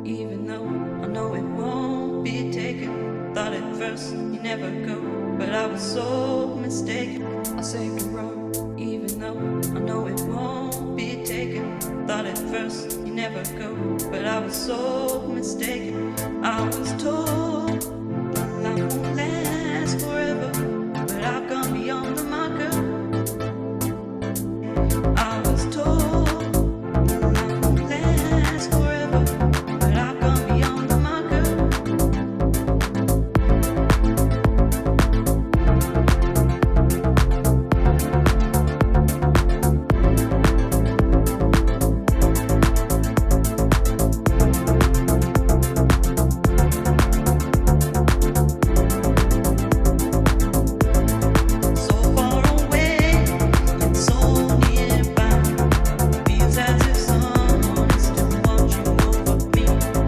even though I know it won't be taken. Thought at first you never go, but I was so mistaken. I saved a road, even though I know it won't be taken. Thought at first you never go, but I was so mistaken. I was told my life won't last forever, but I've gone beyond the marker. I was told life won't last forever, but I've gone beyond the marker. So far away and so nearby, feels as if someone is still watching over me.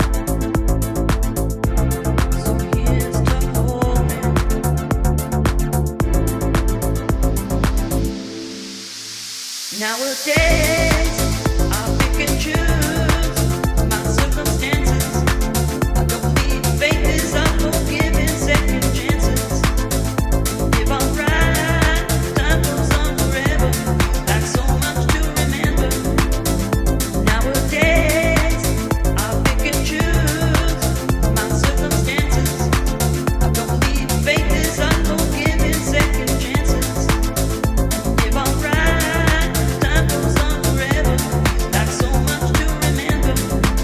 So here's to hoping. Nowadays, I pick and choose my circumstances. I don't need favors, I'm forgiving second chances. If I'm right, time goes on forever, like so much to remember. Nowadays, I pick and choose my circumstances. I don't need favors, I'm forgiving second chances. If I'm right, time goes on forever, like so much to remember.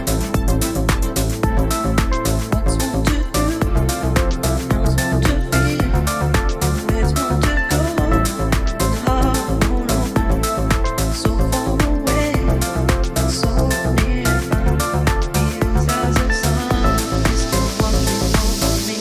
What's one to do? How's one to feel? Where's one to go? The heart won't open. So far away, so nearby. Feels as if someone is still watching over me.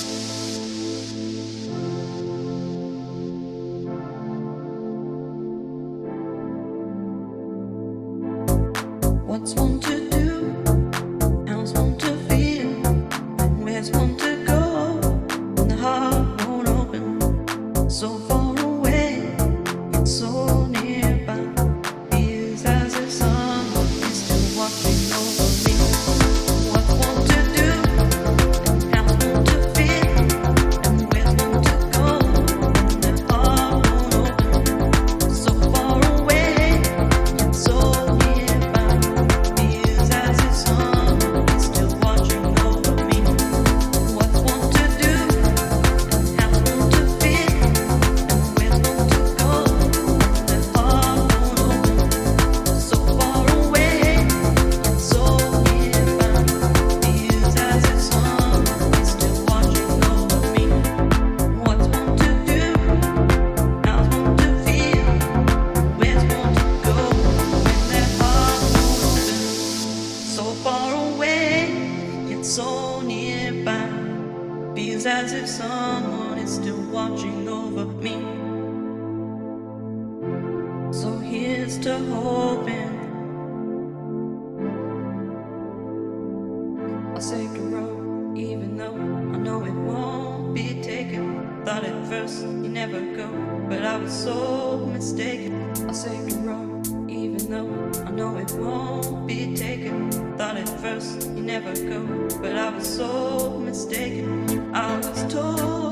What's one to do? How's one to feel? And where's one to go? When the heart won't open. So far away, yet so nearby. Feels as if someone is still watching over me. What's one to do? And how's one to feel? And where's one to go? When the heart won't open. So far away, yet so nearby. Feels as if someone is still watching over me. What's one to do? And how's one to feel? And where's one to go? When the heart won't open. So far away, yet so nearby. Feels as if someone is still watching over me. What's one to do? How's one to feel? Where's one to go when that heart won't open? So far away, yet so nearby. Feels as if someone is still watching over me. So here's to hoping. I saved a road, even though I know it won't be taken. Thought at first you never go, but I was so mistaken. I saved a road, even though I know it won't be taken. Thought at first you never go, but I was so mistaken. I was told